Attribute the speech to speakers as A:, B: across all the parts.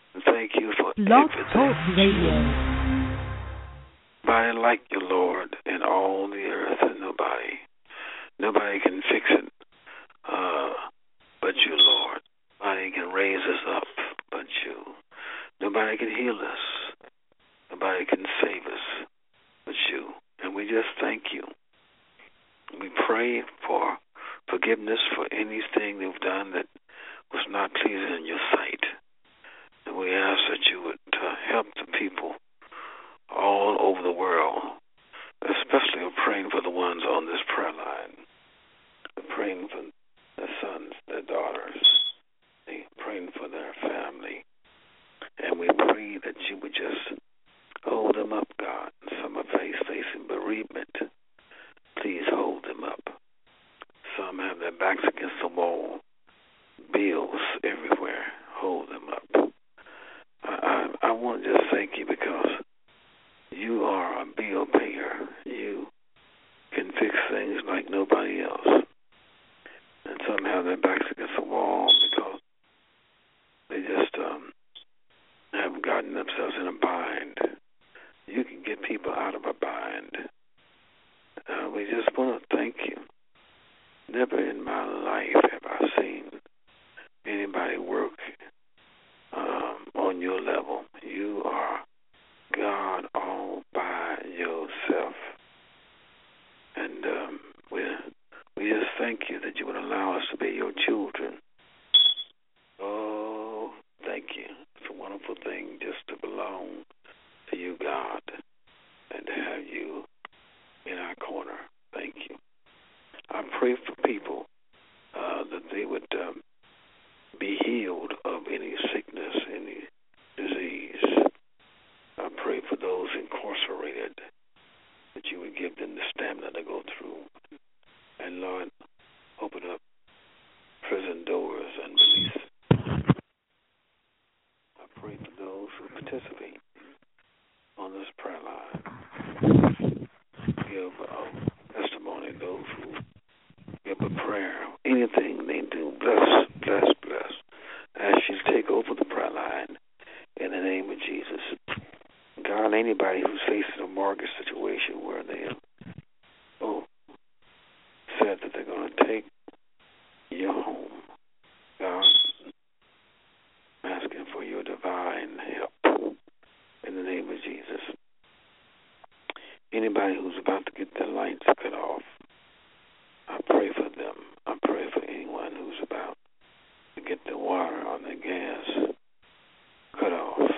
A: And thank you for
B: Blog
A: everything.
B: Talk Radio.
A: Nobody like you, Lord, in all the earth, and nobody can fix it but you, Lord. Nobody can raise us up but you. Nobody can heal us. Nobody can save us but you. And we just thank you. We pray for forgiveness for anything they've done that was not pleasing in your sight. And we ask that you would help the people all over the world. Especially we're praying for the ones on this prayer line. We're praying for their sons, their daughters. We're praying for their family. And we pray that you would just hold them up, God. Some are facing bereavement. Please hold them up. Some have their backs against the wall. Bills everywhere. Hold them up. I want to just thank you because you are a bill payer. You can fix things like nobody else. And some have their backs against the wall because they just have gotten themselves in a bind. You can get people out of a bind. We just want to thank you. Never in my life have I seen anybody work on your level. You are God all by yourself. And we just thank you that you would allow us to be your children. Oh, thank you. It's a wonderful thing just to belong to you, God, and to have you in our corner. Thank you. I pray for people that they would be healed of any sickness, any disease. I pray for those incarcerated that you would give them the stamina to go through. And, Lord, open up prison doors and release. I pray for those who participate on this prayer line. Give testimony, those who give a prayer, anything they do. Bless. Ask you to take over the prayer line in the name of Jesus. God, anybody who's facing a mortgage situation where they have said that they're going to take your home, God, I'm asking for your divine help in the name of Jesus. Anybody who's about to get their lights cut off, I pray for them. I pray for anyone who's about to get the water or the gas cut off.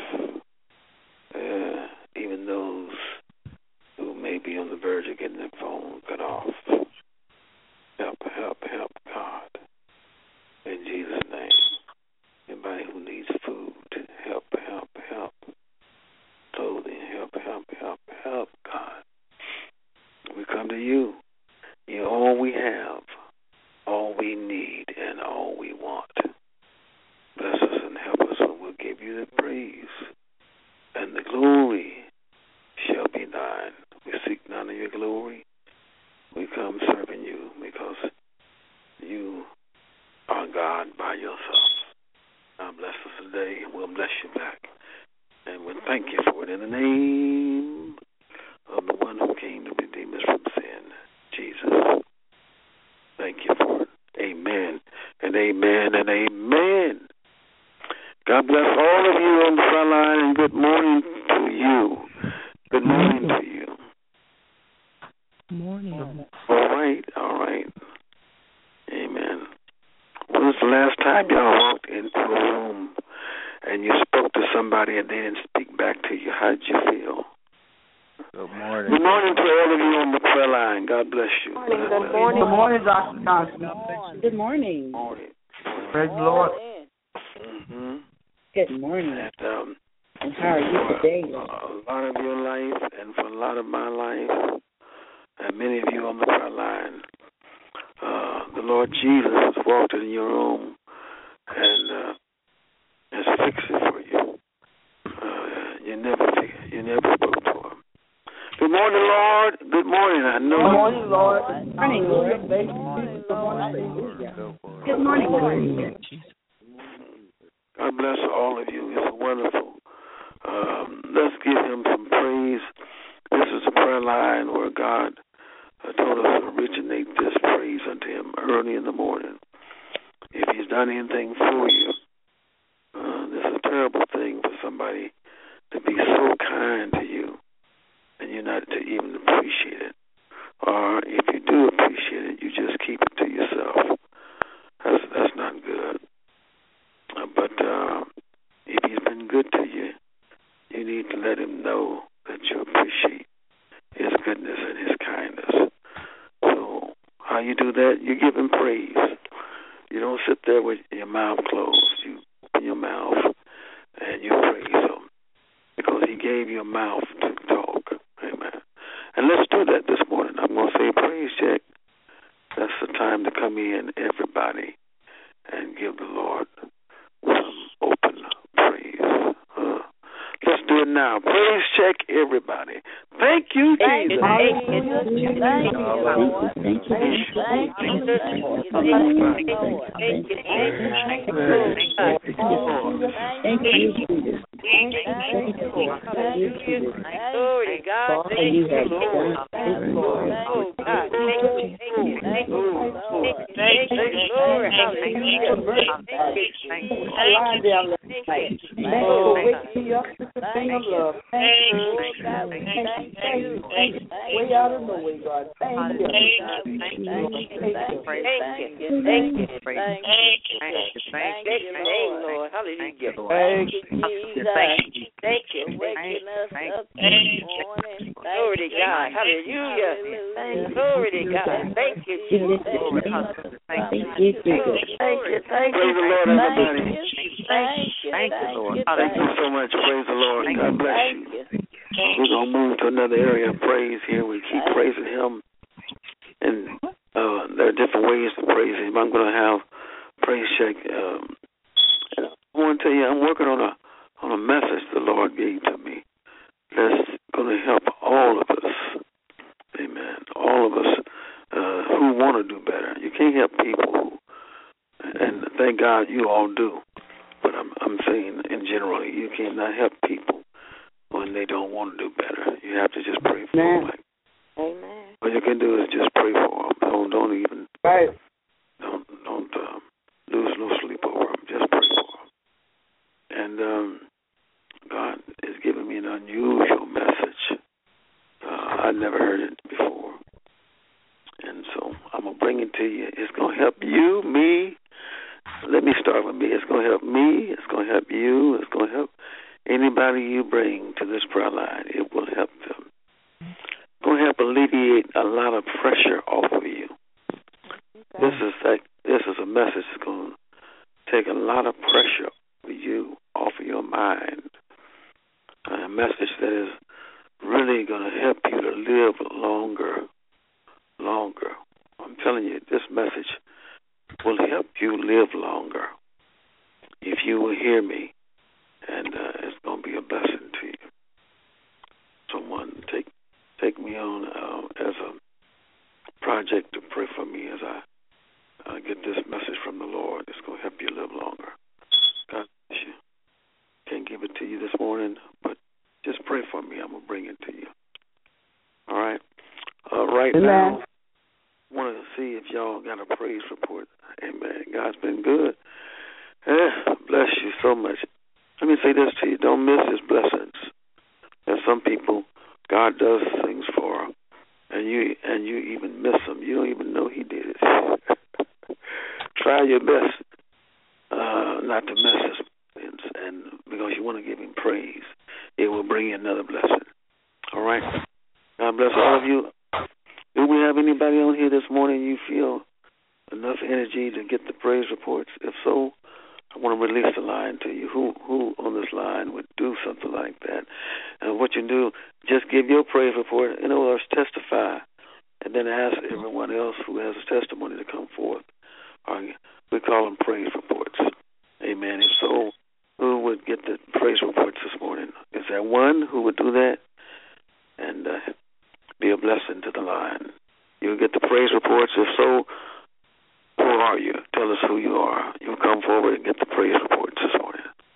A: Even those who may be on the verge of getting their phone cut off. Help, God. In Jesus' name. Anybody who needs food, help. Clothing, help, God. We come to you. You're all we have, all we need, and all we want. Bless us and help us, and we'll give you the praise. And the glory shall be thine. We seek none of your glory. We come serving you because you are God by yourself. Now bless us today, and we'll bless you back. And we thank you for it in the name of the one who came to redeem us from sin, Jesus. Thank you for it. Amen and amen and amen. God bless all of you on the front line, and good morning to you. Good morning to you.
B: Morning.
A: All right. Amen. When was the last time y'all walked into a room and you spoke to somebody and they didn't speak back to you? How did you feel?
C: Good morning.
A: Good morning to all of you on the prayer line. God bless you.
D: Good morning.
E: Good morning, Dr. Johnson.
D: Good morning.
E: Praise the Lord.
A: Mm-hmm.
D: Good morning. And how are you
A: For
D: today?
A: a lot of your life and for a lot of my life, and many of you on the front line, the Lord Jesus has walked in your room and has fixed it for you. You never spoke to him. Good morning, Lord. Good morning. I know.
E: Good morning, Lord.
D: Good morning, Lord.
E: Good morning.
D: Good morning, Lord.
A: God God bless all of you. It's wonderful. Let's give him some praise. This is a prayer line where God told us to originate this praise unto him early in the morning. If he's done anything for you, this is a terrible thing for somebody to be so kind to you and you're not to even appreciate it. Or if you do appreciate it, you just keep it to yourself. That's not good. But if he's been good to you, you need to let him know that you appreciate his goodness and his kindness. So how you do that? You give him praise. You don't sit there with your mouth closed. You open your mouth and you praise him because he gave you a mouth to talk. Amen. And let's do that this morning. I'm going to say praise check. That's the time to come in, everybody, and give the Lord some open praise. Let's do it now. Praise check, everybody. Thank you, Jesus.
D: Thank you, Lord. Thank you,
B: Glory to God. Thank you, Lord. Oh, God. Thank you. Thank you, Lord. Thank you, Lord. Hallelujah. Thank you. Thank you.
E: Way out of nowhere, God. Thank you.
B: Lord. Hallelujah.
E: Thank you,
B: Jesus. Thank you for waking us up this morning. Glory to God. Hallelujah. Glory to God. Thank you, Jesus.
D: Thank you.
B: Thank
A: Praise the Lord, everybody.
B: Thank you, Lord.
A: Thank you so much. Praise the Lord. God bless you. We're going to move to another area of praise here. We keep praising him. And there are different ways to praise him. I'm going to have praise check. I want to tell you, I'm working on a message the Lord gave to me that's going to help all of us. Amen. All of us who want to do better. You can't help people, and thank God you all do. But I'm saying in general, you cannot help people when they don't want to do better. You have to just pray for them.
B: Amen.
A: What you can do is just pray for them. Don't even don't lose no sleep over them. Just pray for them. And God is giving me an unusual message. I've never heard it before, and so I'm gonna bring it to you. It's gonna help you, me. Let me start with me. It's gonna help me. It's gonna help you. It's gonna help anybody you bring to this prayer line. It will help them. It's going to help alleviate a lot of pressure off of you. This is a message that's going to take a lot of pressure off of you, off of your mind. A message that is really going to help you to live longer. I'm telling you, this message will help you live longer if you will hear me, and it's going to be a blessing to you. Someone take me on as a project to pray for me as I get this message from the Lord. It's going to help you live longer. God bless you. Can't give it to you this morning, but just pray for me. I'm going to bring it to you. All right? Right now, I wanted to see if y'all got a praise report. Amen. God's been good. Bless you so much. Let me say this to you. Don't miss his blessings. There's some people God does things for, and you even miss them. You don't even know he did it. Try your best not to miss his blessings, and because you want to give him praise, it will bring you another blessing. All right? God bless all of you. Do we have anybody on here this morning you feel enough energy to get the praise reports? If so, I want to release the line to you. Who on this line would do something like that? And what you do, just give your praise report. In other words, testify, and then ask everyone else who has a testimony to come forth. We call them praise reports. Amen. If so, who would get the praise reports this morning? Is there one who would do that? And be a blessing to the line. You'll get the praise reports. If so, who are you? Tell us who you are. You come forward and get the praise reports this morning.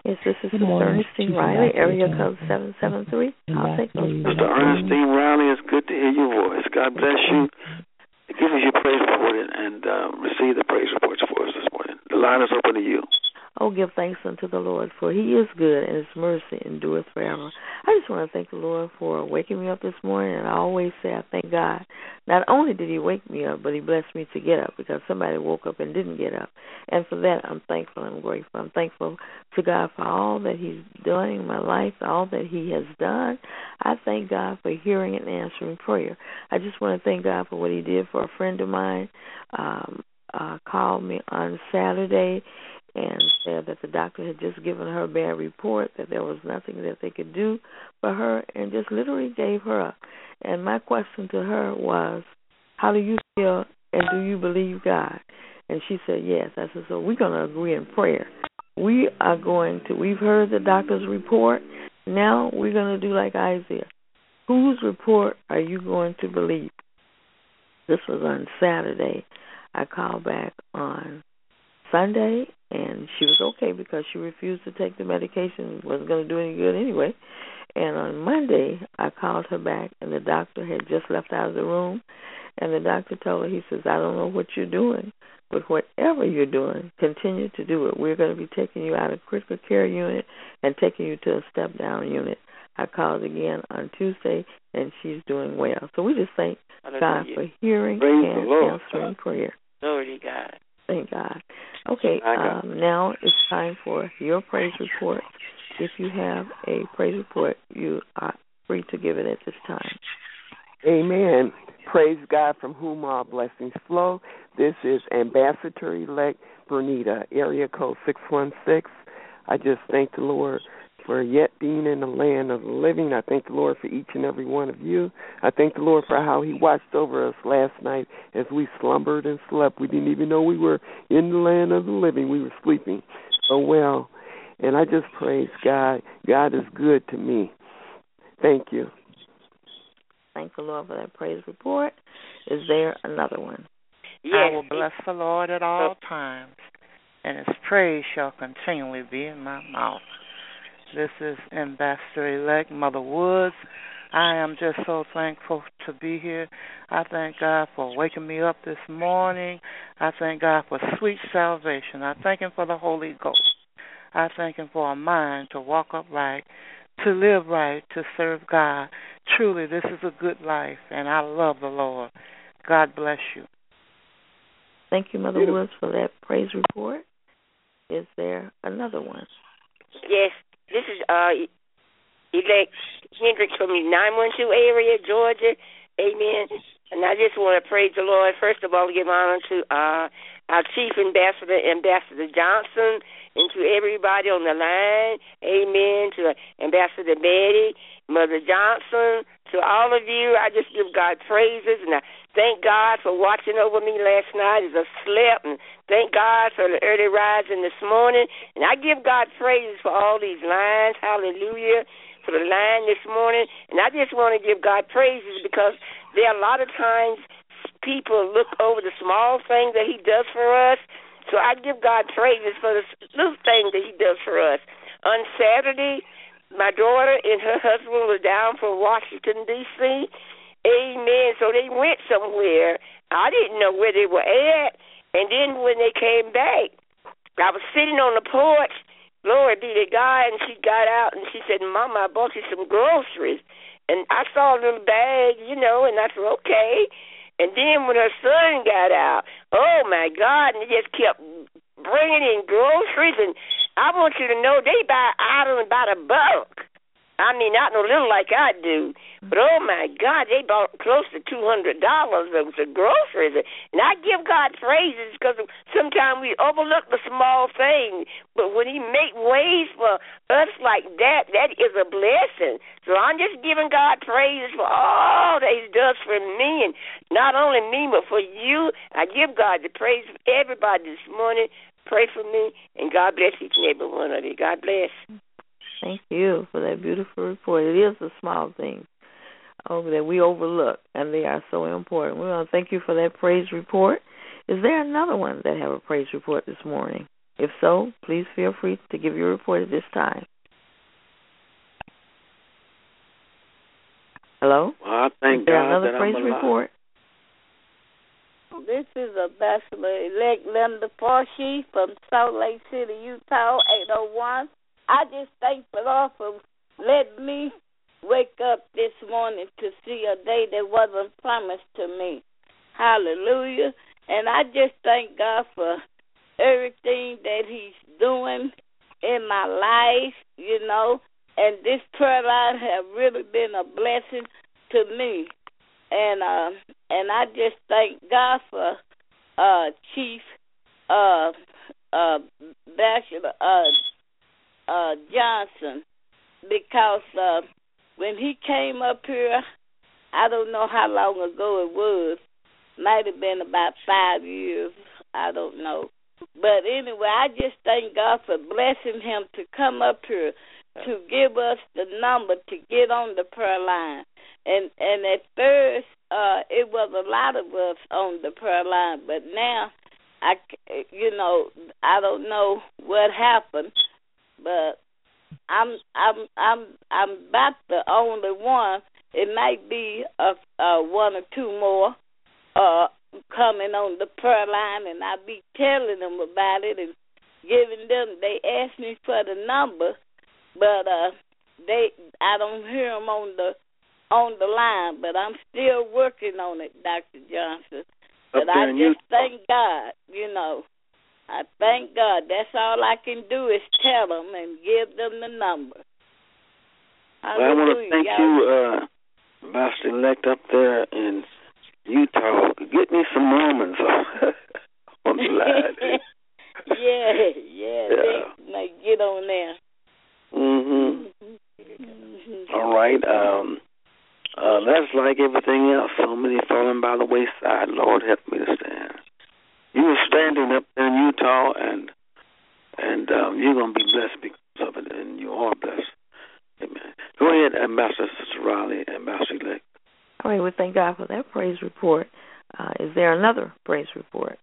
B: Yes, this is Mr. Ernestine Riley, area code 773. I'll take those.
A: Mr. Ernestine Riley, it's good to hear your voice. God bless you. Give us your praise report and receive the praise reports for us this morning. The line is open to you.
B: Oh, give thanks unto the Lord, for he is good, and his mercy endureth forever. I just want to thank the Lord for waking me up this morning, and I always say I thank God. Not only did he wake me up, but he blessed me to get up, because somebody woke up and didn't get up. And for that, I'm thankful and grateful. I'm thankful to God for all that he's doing in my life, all that he has done. I thank God for hearing and answering prayer. I just want to thank God for what he did for a friend of mine. Called me on Saturday and said that the doctor had just given her a bad report, that there was nothing that they could do for her, and just literally gave her up. And my question to her was, how do you feel, and do you believe God? And she said, yes. I said, so we're going to agree in prayer. We've heard the doctor's report. Now we're going to do like Isaiah. Whose report are you going to believe? This was on Saturday. I called back on Sunday, and she was okay because she refused to take the medication. It wasn't going to do any good anyway. And on Monday, I called her back, and the doctor had just left out of the room. And the doctor told her, he says, I don't know what you're doing, but whatever you're doing, continue to do it. We're going to be taking you out of critical care unit and taking you to a step-down unit. I called again on Tuesday, and she's doing well. So we just thank God for hearing and answering prayer.
E: Glory to God.
B: Thank God. Okay, now it's time for your praise report. If you have a praise report, you are free to give it at this time.
F: Amen. Praise God, from whom all blessings flow. This is Ambassador-elect Bernita, area code 616. I just thank the Lord for yet being in the land of the living. I thank the Lord for each and every one of you. I thank the Lord for how he watched over us last night as we slumbered and slept. We didn't even know we were in the land of the living. We were sleeping so well. And I just praise God. God is good to me. Thank you.
B: Thank the Lord for that praise report. Is there another one?
G: Yes. I will bless the Lord at all times, and his praise shall continually be in my mouth. This is Ambassador-elect Mother Woods. I am just so thankful to be here. I thank God for waking me up this morning. I thank God for sweet salvation. I thank him for the Holy Ghost. I thank him for a mind to walk upright, to live right, to serve God. Truly, this is a good life, and I love the Lord. God bless you.
B: Thank you, Mother Woods, for that praise report. Is there another one?
H: Yes. This is elect Hendricks from the 912 area, Georgia. Amen. And I just want to praise the Lord. First of all, give honor to our Chief Ambassador, Ambassador Johnson, and to everybody on the line. Amen. To Ambassador Betty, Mother Johnson, to all of you. I just give God praises, and I thank God for watching over me last night as I slept, and thank God for the early rising this morning. And I give God praises for all these lines. Hallelujah. For the line this morning. And I just want to give God praises because there are a lot of times people look over the small things that he does for us. So I give God praises for the little things that he does for us. On Saturday, my daughter and her husband were down from Washington, D.C., amen. So they went somewhere. I didn't know where they were at. And then when they came back, I was sitting on the porch, glory be to God, and she got out and she said, Mama, I bought you some groceries. And I saw a little bag, and I said, okay. And then when her son got out, oh, my God, and he just kept bringing in groceries. And I want you to know they buy items by the bulk. I mean, not no little like I do. But, oh, my God, they bought close to $200 of the groceries. And I give God praises because sometimes we overlook the small thing. But when he make ways for us like that, that is a blessing. So I'm just giving God praises for all that he does for me. And not only me, but for you. I give God the praise for everybody this morning. Pray for me, and God bless each and every one of you. God bless.
B: Thank you for that beautiful report. It is the small things that we overlook, and they are so important. We want to thank you for that praise report. Is there another one that have a praise report this morning? If so, please feel free to give your report at this time. Hello?
A: Well, I thank
B: Is there
A: God
B: another
A: that
B: praise
A: I'm alive.
B: report?
E: This is Ambassador-elect Linda Farshey from Salt Lake City, Utah, 801. I just thank the Lord for letting me wake up this morning to see a day that wasn't promised to me. Hallelujah. And I just thank God for everything that he's doing in my life, you know. And this prayer line have really been a blessing to me. And I just thank God for Chief Bachelor Johnson, because when he came up here, I don't know how long ago it was. Might have been about 5 years. I don't know. But anyway, I just thank God for blessing him to come up here to give us the number to get on the prayer line. And at first, it was a lot of us on the prayer line, but now, I don't know what happened, but I'm about the only one. It might be one or two more coming on the prayer line, and I be telling them about it and giving them. They asked me for the number, but I don't hear them on the line. But I'm still working on it, Dr. Johnson. But I just thank God, you know. I thank God. That's all I can do is tell them and give them the number.
A: Well, I want to thank you, Ambassador-elect up there in Utah. Get me some Mormons on the line.
E: Yeah. They may get on there.
A: All right. That's like everything else. So many falling by the wayside. Lord, help me to stand. You are standing up there in Utah, and you're going to be blessed because of it, and you are blessed. Amen. Go ahead, Ambassador Sister Riley, Ambassador-elect.
B: All right, we thank God for that praise report. Is there another praise report?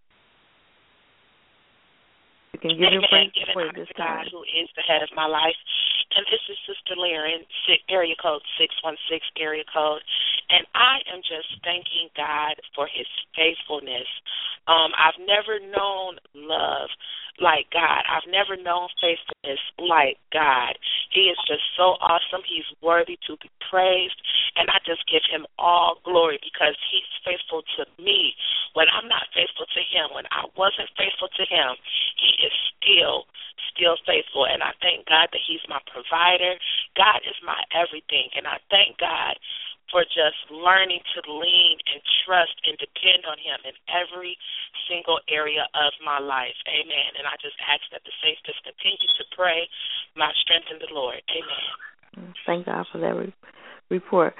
B: You can give your praise report this time.
I: God, who is the head of my life. And this is Sister Laren, area code 616, area code. And I am just thanking God for his faithfulness. I've never known love like God. I've never known faithfulness like God. He is just so awesome. He's worthy to be praised. And I just give him all glory because he's faithful to me when I'm not faithful to him. When I wasn't faithful to him, he is still faithful. And I thank God that he's my provider. God is my everything. And I thank God for just learning to lean and trust and depend on him in every single area of my life. Amen. And I just ask that the saints just continue to pray my strength in the Lord. Amen.
B: Thank God for that report.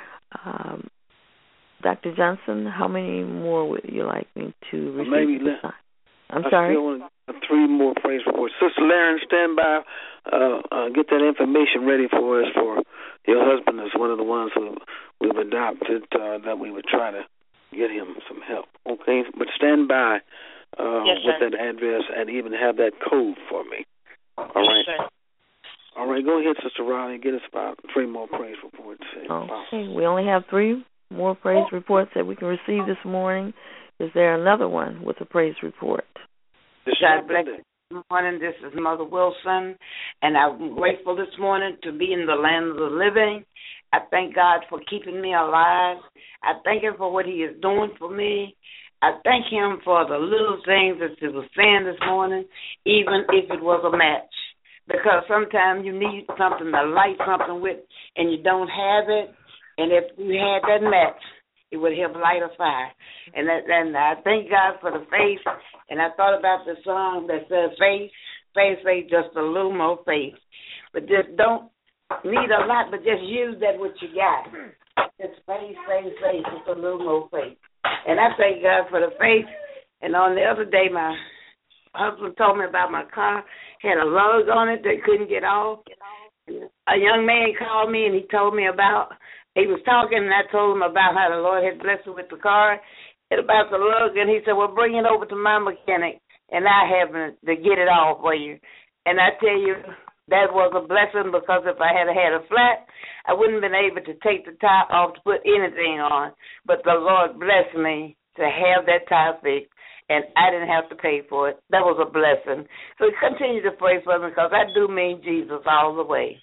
B: Dr. Johnson, how many more would you like me to receive this time? I'm sorry?
A: I still want 3 more praise reports. Sister Laren, stand by. Get that information ready for us for your husband is one of the ones who we've adopted that we would try to get him some help. Okay? But stand by with that address and even have that code for me. All right?
I: Yes,
A: all right, go ahead, Sister Riley. Get us about 3 more praise reports.
B: Okay, we only have 3 more praise reports that we can receive this morning. Is there another one with a praise report?
J: God bless you. Good morning. This is Mother Wilson, and I'm grateful this morning to be in the land of the living. I thank God for keeping me alive. I thank him for what he is doing for me. I thank him for the little things that he was saying this morning, even if it was a match. Because sometimes you need something to light something with, and you don't have it. And if you had that match, it would help light a fire. And I thank God for the faith. And I thought about the song that says, faith, just a little more faith. But just don't need a lot, but just use that what you got. Just faith, just a little more faith. And I thank God for the faith. And on the other day, my husband told me about my car. Had a lug on it that couldn't get off. A young man called me and he told me about, he was talking and I told him about how the Lord had blessed him with the car and about the lug. And he said, well, bring it over to my mechanic and I happen to get it all for you. And I tell you, that was a blessing, because if I had a flat, I wouldn't have been able to take the top off to put anything on. But the Lord blessed me to have that tile fixed, and I didn't have to pay for it. That was a blessing. So continue to pray for me, because I do mean Jesus all the way.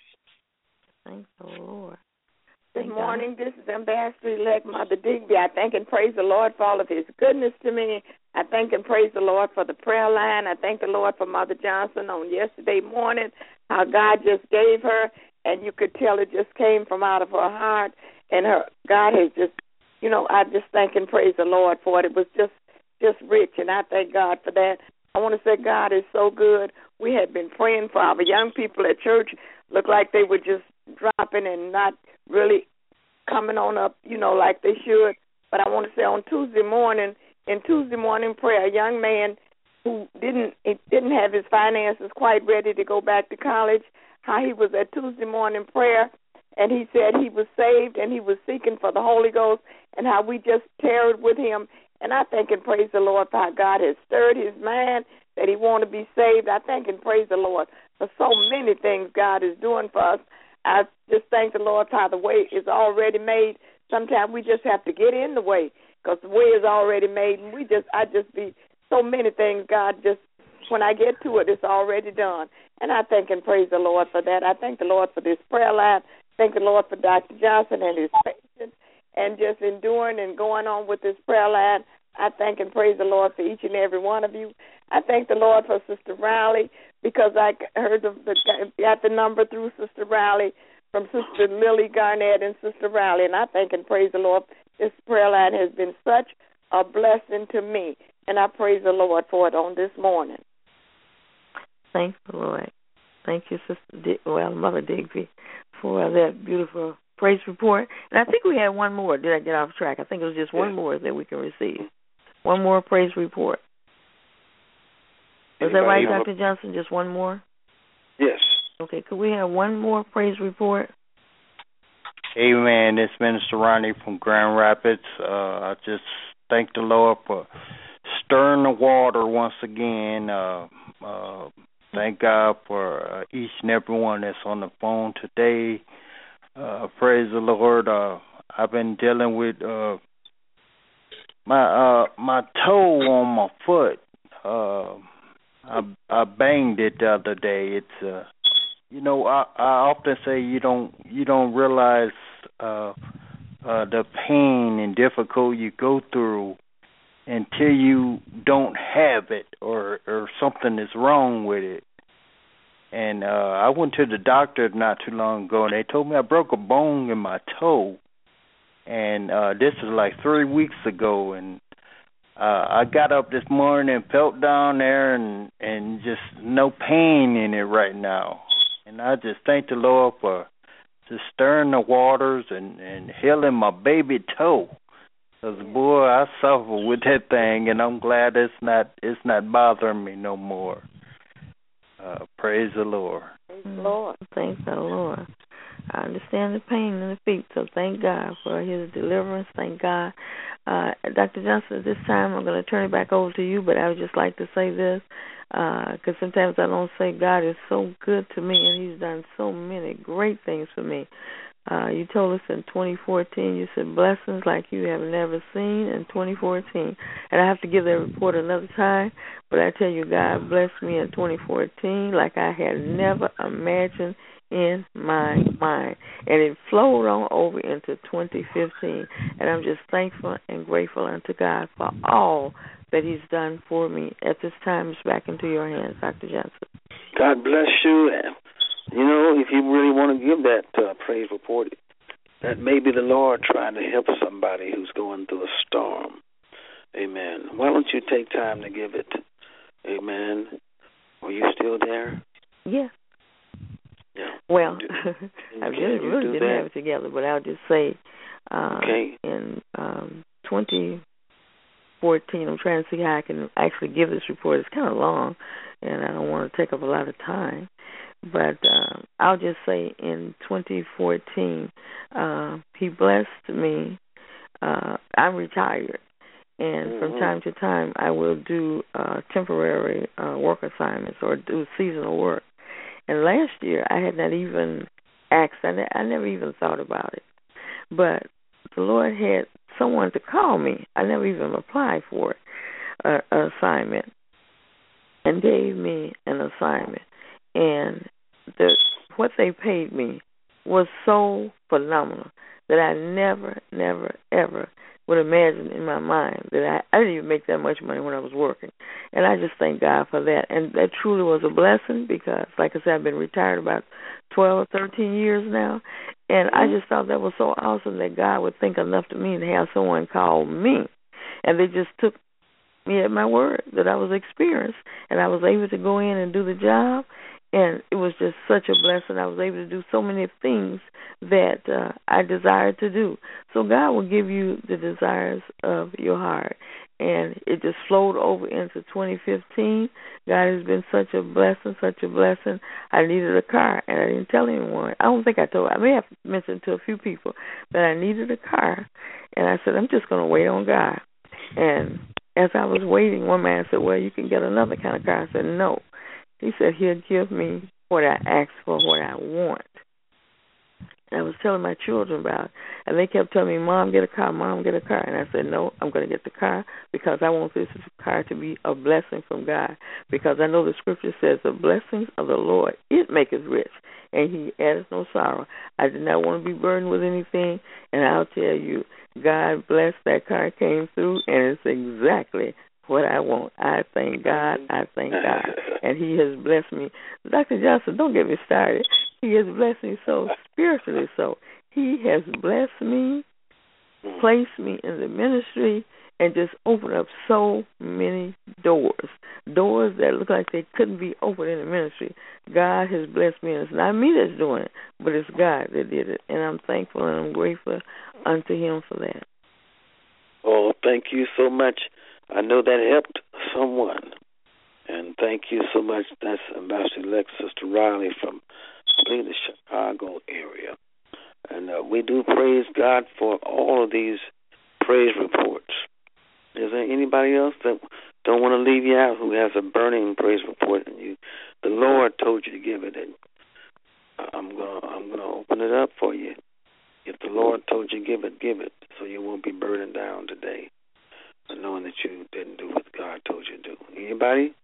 B: Thank the Lord.
K: Good morning. This is Ambassador-elect Mother Digby. I thank and praise the Lord for all of his goodness to me. I thank and praise the Lord for the prayer line. I thank the Lord for Mother Johnson on yesterday morning, how God just gave her, and you could tell it just came from out of her heart. And God has just, I just thank and praise the Lord for it. It was just rich, and I thank God for that. I want to say God is so good. We had been praying for our young people at church. Looked like they were just dropping and not really coming on up, like they should. But I want to say on Tuesday morning, in Tuesday morning prayer, a young man who didn't have his finances quite ready to go back to college, how he was at Tuesday morning prayer, and he said he was saved and he was seeking for the Holy Ghost, and how we just tarried with him. And I thank and praise the Lord for how God has stirred his mind that he want to be saved. I thank and praise the Lord for so many things God is doing for us. I just thank the Lord for how the way is already made. Sometimes we just have to get in the way, because the way is already made, and I just be so many things. God just, when I get to it, it's already done. And I thank and praise the Lord for that. I thank the Lord for this prayer line. Thank the Lord for Dr. Johnson and his patience and just enduring and going on with this prayer line. I thank and praise the Lord for each and every one of you. I thank the Lord for Sister Riley, because I heard got the number through Sister Riley from Sister Lily Garnett and Sister Riley, and I thank and praise the Lord. This prayer line has been such a blessing to me, and I praise the Lord for it on this morning.
B: Thank the Lord. Thank you, Mother Digby, for that beautiful praise report. And I think we had one more. Did I get off track? I think it was just one more that we can receive. One more praise report. Is that right, Dr. Johnson? Just one more?
A: Yes.
B: Okay, could we have one more praise report?
C: Amen. It's Minister Ronnie from Grand Rapids. I just thank the Lord for stirring the water once again. Thank God for each and every one that's on the phone today. Praise the Lord. I've been dealing with my toe on my foot. I banged it the other day. It's I often say you don't realize the pain and difficulty you go through until you don't have it or something is wrong with it. And I went to the doctor not too long ago, and they told me I broke a bone in my toe. And this is like 3 weeks ago, and I got up this morning and felt down there and just no pain in it right now. And I just thank the Lord for just stirring the waters and healing my baby toe. Because, boy, I suffer with that thing, and I'm glad it's not bothering me no more. Praise the Lord.
B: Praise the Lord. Thank the Lord. I understand the pain in the feet, so thank God for his deliverance. Thank God. Dr. Johnson, this time I'm going to turn it back over to you, but I would just like to say this, because sometimes I don't say God is so good to me, and he's done so many great things for me. You told us in 2014, you said blessings like you have never seen in 2014. And I have to give that report another time, but I tell you, God blessed me in 2014 like I had never imagined in my mind. And it flowed on over into 2015. And I'm just thankful and grateful unto God for all that he's done for me. At this time, it's back into your hands, Dr. Johnson.
A: God bless you. If you really want to give that praise report, that may be the Lord trying to help somebody who's going through a storm. Amen. Why don't you take time to give it? Amen. Are you still there?
B: Yeah.
A: Yeah.
B: Well, I really didn't have it together, but I'll just say in 2014, I'm trying to see how I can actually give this report. It's kind of long, and I don't want to take up a lot of time. But I'll just say in 2014, he blessed me. I'm retired, And from time to time, I will do temporary work assignments or do seasonal work. And last year, I had not even asked. I never even thought about it. But the Lord had someone to call me. I never even applied for it, an assignment, and gave me an assignment. And what they paid me was so phenomenal that I never, ever would imagine in my mind that I didn't even make that much money when I was working. And I just thank God for that. And that truly was a blessing because, like I said, I've been retired about 12 or 13 years now. And I just thought that was so awesome that God would think enough to me to have someone call me. And they just took me at my word that I was experienced and I was able to go in and do the job. And it was just such a blessing. I was able to do so many things that I desired to do. So God will give you the desires of your heart. And it just flowed over into 2015. God has been such a blessing, such a blessing. I needed a car, and I didn't tell anyone. I don't think I told. I may have mentioned to a few people that I needed a car. And I said, I'm just going to wait on God. And as I was waiting, one man said, well, you can get another kind of car. I said, no. He said he'll give me what I asked for, what I want. And I was telling my children about it, and they kept telling me, Mom, get a car, Mom, get a car. And I said, no, I'm going to get the car because I want this car to be a blessing from God because I know the scripture says the blessings of the Lord, it maketh rich, and he addeth no sorrow. I did not want to be burdened with anything, and I'll tell you, God bless that car came through, and it's exactly what I want. I thank God. I thank God. And he has blessed me. Dr. Johnson, don't get me started. He has blessed me so spiritually. So he has blessed me, placed me in the ministry, and just opened up so many doors. Doors that look like they couldn't be opened in the ministry. God has blessed me. And it's not me that's doing it, but it's God that did it. And I'm thankful and I'm grateful unto him for that.
A: Oh, thank you so much. I know that helped someone. And thank you so much. That's Ambassador-elect Sister Riley from the Chicago area. And we do praise God for all of these praise reports. Is there anybody else that don't want to leave you out who has a burning praise report and the Lord told you to give it? And I'm gonna open it up for you. If the Lord told you give it, so you won't be burdened down today, knowing that you didn't do what God told you to do. Anybody?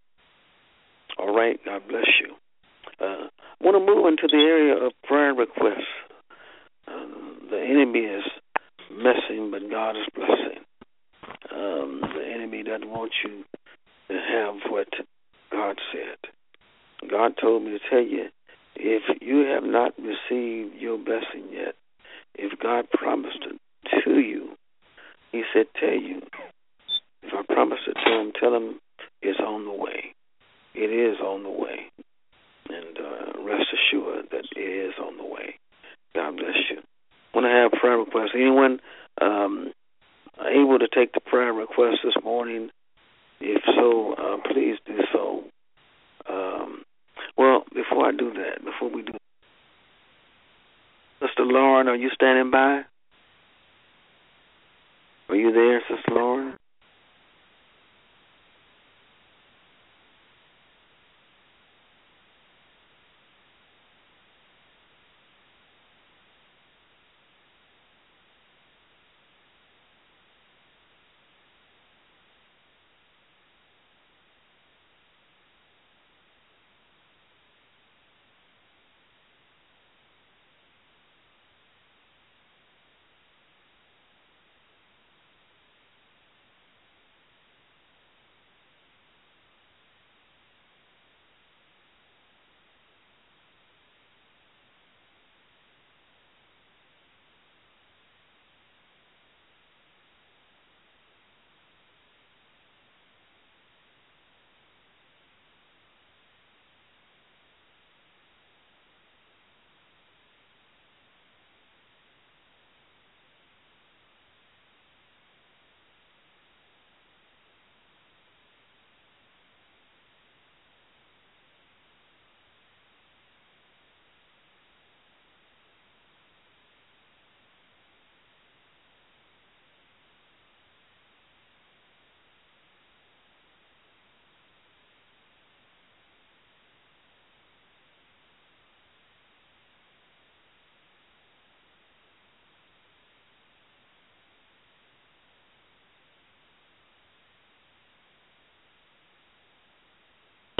A: All right, God bless you. I want to move into the area of prayer requests. The enemy is messing, but God is blessing. The enemy doesn't want you to have what God said. God told me to tell you, if you have not received your blessing yet, if God promised it to you, he said, tell you, if I promise it to him, tell him it's on the way. It is on the way. And rest assured that it is on the way. God bless you. I want to have prayer requests. Anyone able to take the prayer request this morning? If so, please do so. Well, before I do that, Sister Lauren, are you standing by? Are you there, Sister Lauren?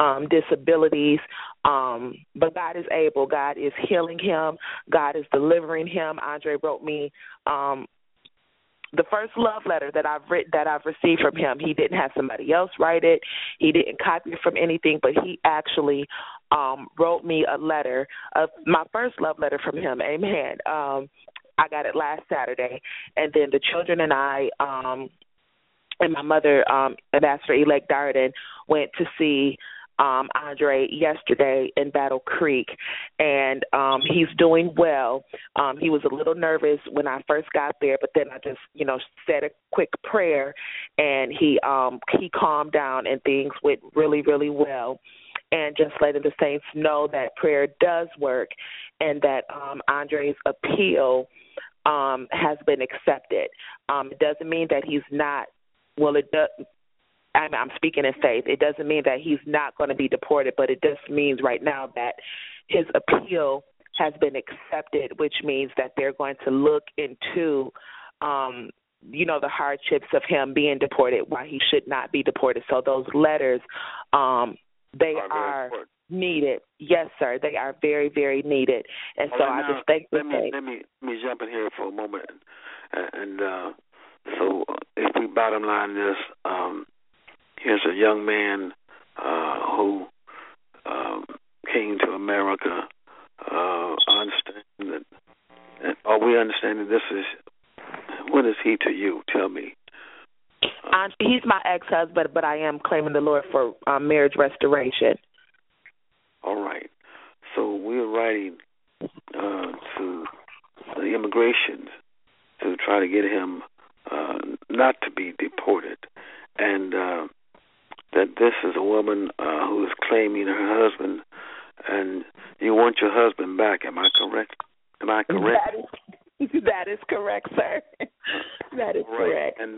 I: disabilities. But God is able. God is healing him. God is delivering him. Andre wrote me the first love letter that I've received from him. He didn't have somebody else write it. He didn't copy it from anything, but he actually wrote me a letter of my first love letter from him. Amen. I got it last Saturday, and then the children and I and my mother, Ambassador-elect Darden, went to see Andre yesterday in Battle Creek, and he's doing well. He was a little nervous when I first got there, but then I just, said a quick prayer, and he calmed down, and things went really, really well. And just letting the saints know that prayer does work, and that Andre's appeal has been accepted. It doesn't mean that he's not. Well, it does. I'm speaking in faith. It doesn't mean that he's not going to be deported, but it just means right now that his appeal has been accepted, which means that they're going to look into, the hardships of him being deported, why he should not be deported. So those letters, they are needed. Yes, sir. They are very, very needed. And so I just think
A: let me jump in here for a moment. And so if we bottom line this, here's a young man who came to America. I understand that. Are we understanding this is, what is he to you? Tell me.
I: He's my ex-husband, but I am claiming the Lord for marriage restoration.
A: All right. So we're writing to the immigration to try to get him not to be deported. And that this is a woman who is claiming her husband, and you want your husband back. Am I correct?
I: That is correct, sir. That is correct.
A: And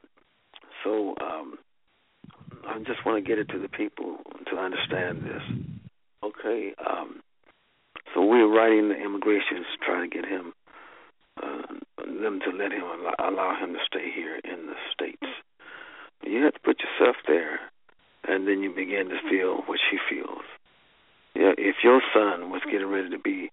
A: so I just want to get it to the people to understand this. Okay. So we're writing the immigration to try to get him, them to let him allow him to stay here in the States. You have to put yourself there, and then you begin to feel what she feels. Yeah, if your son was getting ready to be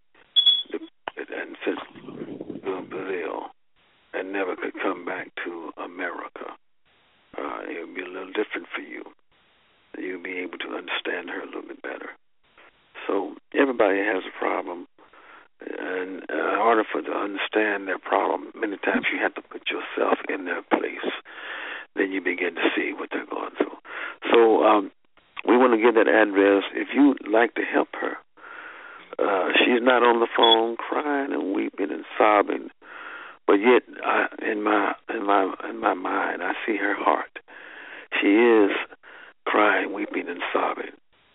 A: and sent to Brazil and never could come back to America, it would be a little different for you. You'll be able to understand her a little bit better. So everybody has a problem, and in order for to understand their problem, many times you have to put yourself in their place. Then you begin to see what they're going through. So we want to give that address. If you'd like to help her, she's not on the phone crying and weeping and sobbing, but yet in my mind I see her heart. She is crying, weeping, and sobbing,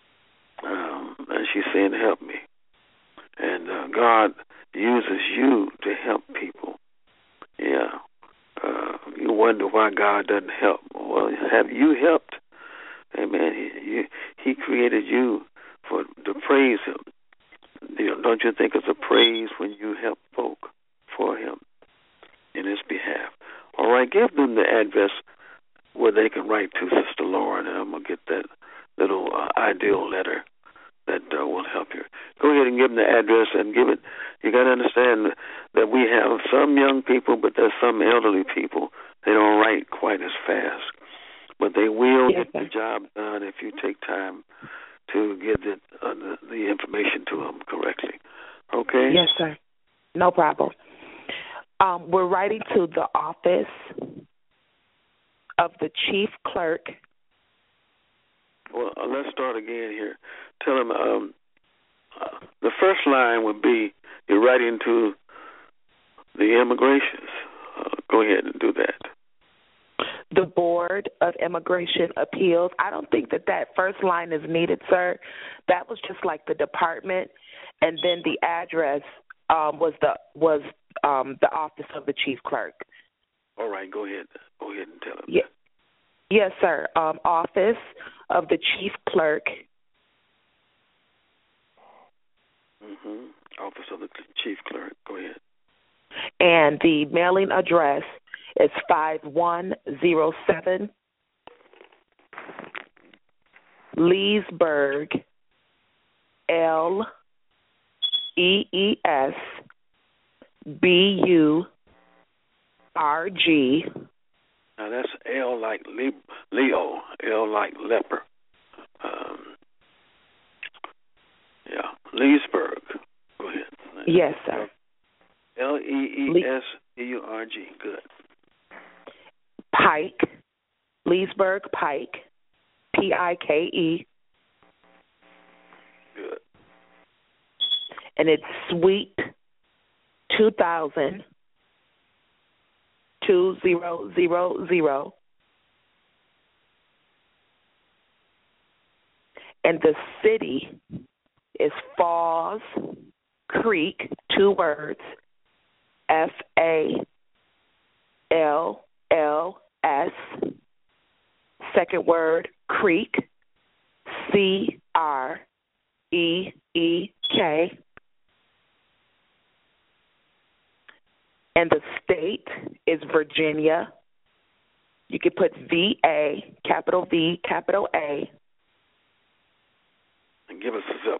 A: and she's saying, "Help me." And God uses you to help people. Yeah. You wonder why God doesn't help. Well, have you helped? Amen. He created you to praise Him. Don't you think it's a praise when you help folk for Him in His behalf? All right, give them the address where they can write to Sister Lauren, and I'm going to get that little ideal letter that will help you. Go ahead and give them the address and give it. You got to understand that we have some young people, but there's some elderly people. They don't write quite as fast, but they will get the job done if you take time to give the information to them correctly. Okay?
I: Yes, sir. No problem. We're writing to the office of the chief clerk.
A: Well, let's start again here. Tell them the first line would be you're writing to the immigrations. Go ahead and do that.
I: The Board of Immigration Appeals. I don't think that first line is needed, sir. That was just like the department, and then the address was the office of the chief clerk.
A: All right, go ahead. Go ahead and tell them.
I: Yeah. Yes, sir. Office of the chief clerk.
A: Office of the chief clerk. Go ahead.
I: And the mailing address is 5107
L: Leesburg, LEESBURG.
A: Now that's L like Leo, L like leper. Leesburg. Go ahead.
L: Yes, sir.
A: LEESBURG. Good.
L: Pike, Leesburg Pike, PIKE.
A: Good.
L: And it's Suite 2000, 2000. And the city is Falls Creek, 2 words, FALLS, second word, Creek, CREEK. And the state is Virginia. You could put VA, capital V, capital A.
A: And give us a zip.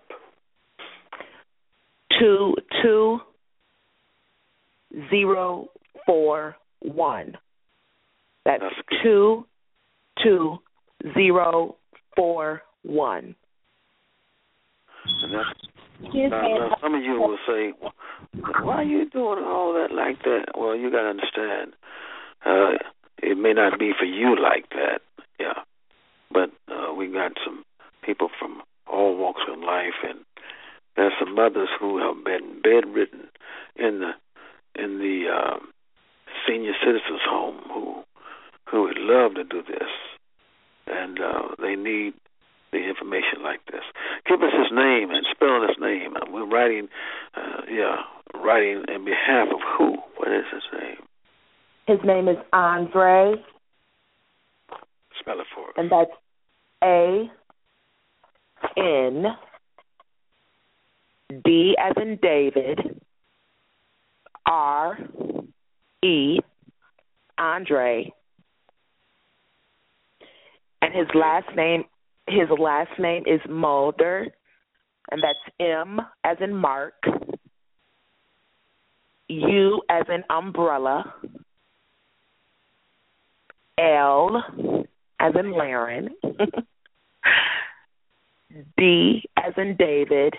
L: 22041. That's 22041.
A: And that's, now, some of you will say, why are you doing all that like that? Well, you got to understand, it may not be for you like that, but we got some people from all walks of life, and there's some mothers who have been bedridden in the senior citizens home who would love to do this, and they need the information like this. Give us his name and spell his name. We're writing in behalf of who? What is his name?
L: His name is Andre.
A: Spell it for us.
L: And that's AND as in David, RE, Andre. And his last name is Mulder, and that's M as in Mark, U as in umbrella, L as in Laren, D as in David,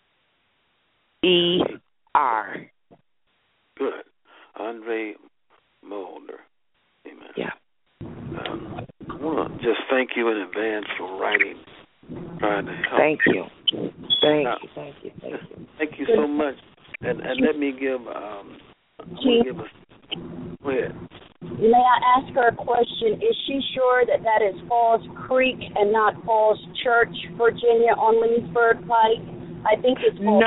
L: ER.
A: Good. Andre Mulder. Amen.
L: Yeah.
A: I want to just thank you in advance for writing, trying to help.
L: Thank you. Thank you.
A: Thank you so much. And let me give go ahead.
M: May I ask her a question? Is she sure that is Falls Creek and not Falls Church, Virginia, on Leesburg Pike? I think it's Falls.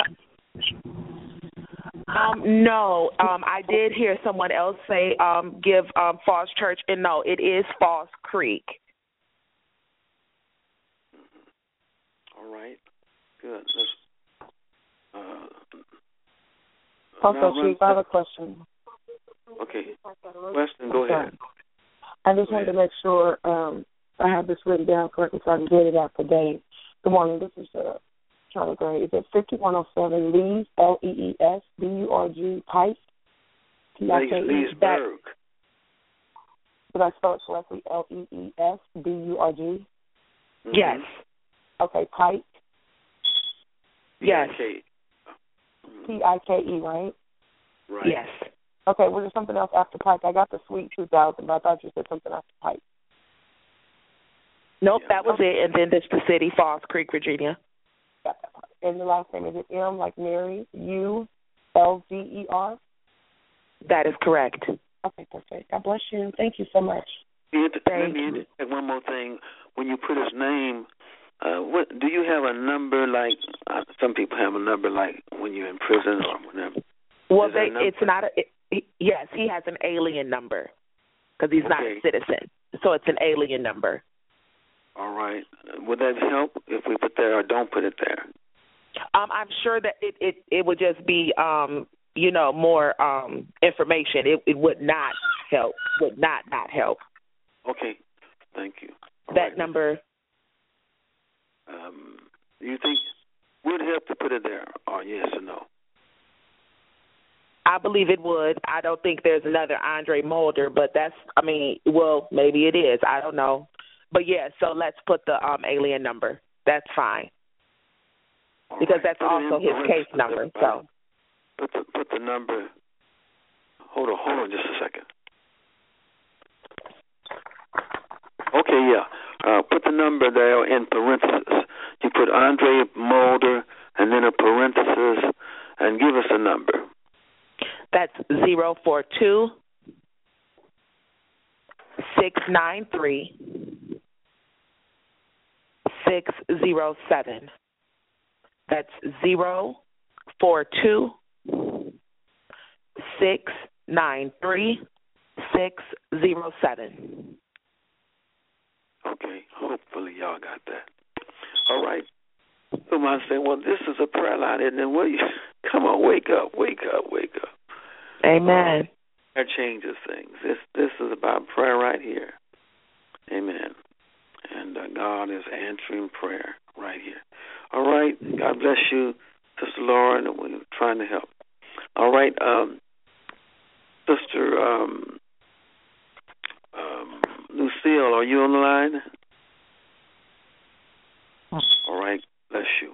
L: No, I did hear someone else say give Falls Church, and no, it is Falls Creek.
A: All right, good.
N: Also, Chief, I have a question.
A: Okay, Weston, go ahead.
N: I just wanted to make sure I have this written down correctly so I can get it out today. Good morning. This is Charlie Gray. Is it 5107 Lees, LEESBURG, Pike?
A: Leesburg.
N: Did I spell it correctly? LEESBURG?
L: Yes.
N: Okay, Pike?
L: Yes.
N: PIKE, right?
A: Right.
L: Yes.
N: Okay, was there something else after Pike? I got the Suite 2000, but I thought you said something after Pike.
L: Nope, that was it. And then there's the city, Falls Creek, Virginia.
N: And the last name, is it M like Mary, ULVER?
L: That is correct.
N: Okay, perfect. God bless you. Thank you so much.
L: Thank you.
A: And one more thing. When you put his name, what do you have a number like? Some people have a number like when you're in prison or whatever.
L: Well, it's not. Yes, he has an alien number because he's not a citizen, so it's an alien number.
A: All right. Would that help if we put there or don't put it there?
L: I'm sure that it would just be more information. It would not help. Would not help.
A: Okay. Thank you.
L: That number
A: You think would help to put it there, or yes or no?
L: I believe it would. I don't think there's another Andre Mulder, but maybe it is. I don't know. But yeah, so let's put the alien number. That's fine. Because that's also his case number. So
A: put the number. Hold on just a second. Okay, yeah. Put the number there in parentheses. You put Andre Mulder and then a parenthesis and give us a number.
L: That's 042 693 607. That's 042 693 607.
A: Okay, hopefully y'all got that. All right. Somebody saying, well, this is a prayer line, isn't it? Come on, wake up.
L: Amen.
A: Prayer changes things. This is about prayer right here. Amen. And God is answering prayer right here. All right. God bless you, Sister Laura, and we're trying to help. All right. Sister Lucille, are you on the line? All right. Bless you.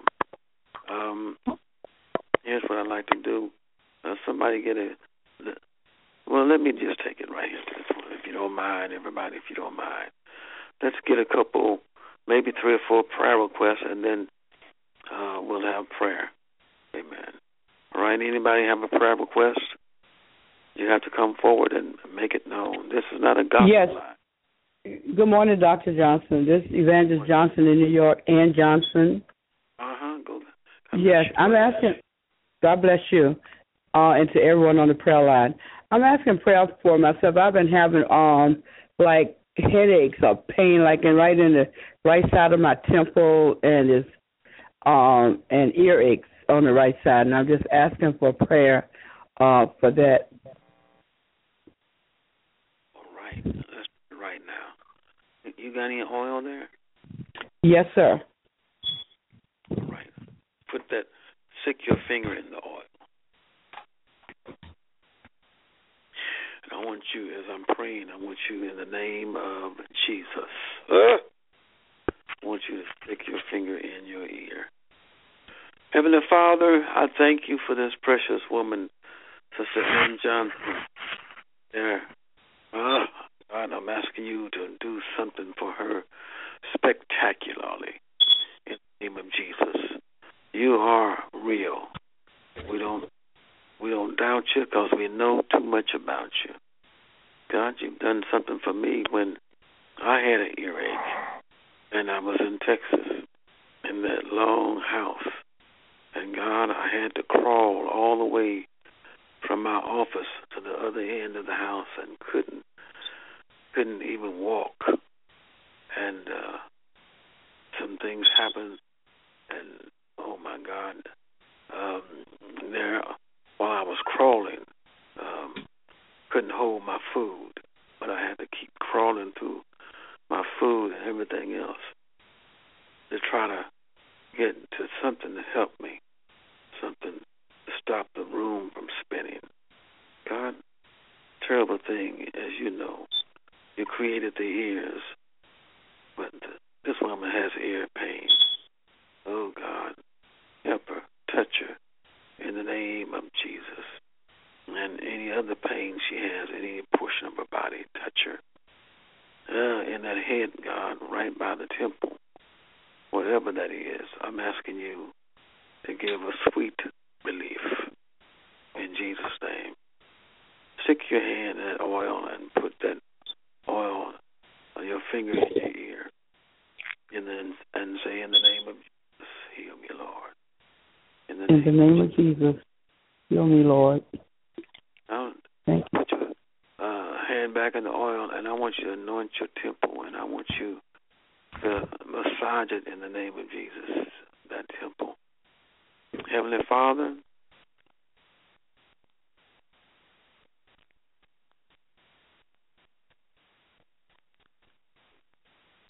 A: Here's what I'd like to do. Somebody get let me just take it right here, if you don't mind, everybody, if you don't mind. Let's get a couple, maybe 3 or 4 prayer requests, and then we'll have prayer. Amen. All right, anybody have a prayer request? You have to come forward and make it known. This is not a gospel line.
O: Good morning, Dr. Johnson. This is Evangelist Johnson in New York, Ann Johnson.
A: Go.
O: Yes, I'm asking, God bless you, and to everyone on the prayer line. I'm asking prayer for myself. I've been having headaches or pain, right in the right side of my temple, and and earaches on the right side, and I'm just asking for prayer for that.
A: All right, that's right now. You got any oil there?
O: Yes, sir.
A: All right. Stick your finger in the oil. And I want you, as I'm praying, I want you in the name of Jesus. I want you to stick your finger in your ear. Heavenly Father, I thank you for this precious woman, Sister Ann Johnson. There. God, I'm asking you to do something for her spectacularly in the name of Jesus. You are real. We don't doubt you because we know too much about you. God, you've done something for me when I had an earache and I was in Texas in that long house. And God, I had to crawl all the way from my office to the other end of the house and couldn't even walk. And some things happened, and oh my God, there while I was crawling, couldn't hold my food, but I had to keep crawling through my food and everything else to try to get to something to help me, something to stop the room from spinning. God, terrible thing, as you know, you created the ears, but this woman has ear pain. Oh God, help her, touch her in the name of Jesus. And any other pain she has, any portion of her body, touch her. In that head, God, right by the temple, whatever that is, I'm asking you to give a sweet relief in Jesus' name. Stick your hand in that oil and put that oil on your finger in your ear, and say, in the name of Jesus, heal me, Lord.
O: In the name of Jesus, heal me, Lord.
A: Now,
O: thank you.
A: Put your hand back in the oil, and I want you to anoint your temple, and I want you to massage it in the name of Jesus, that temple. Heavenly Father,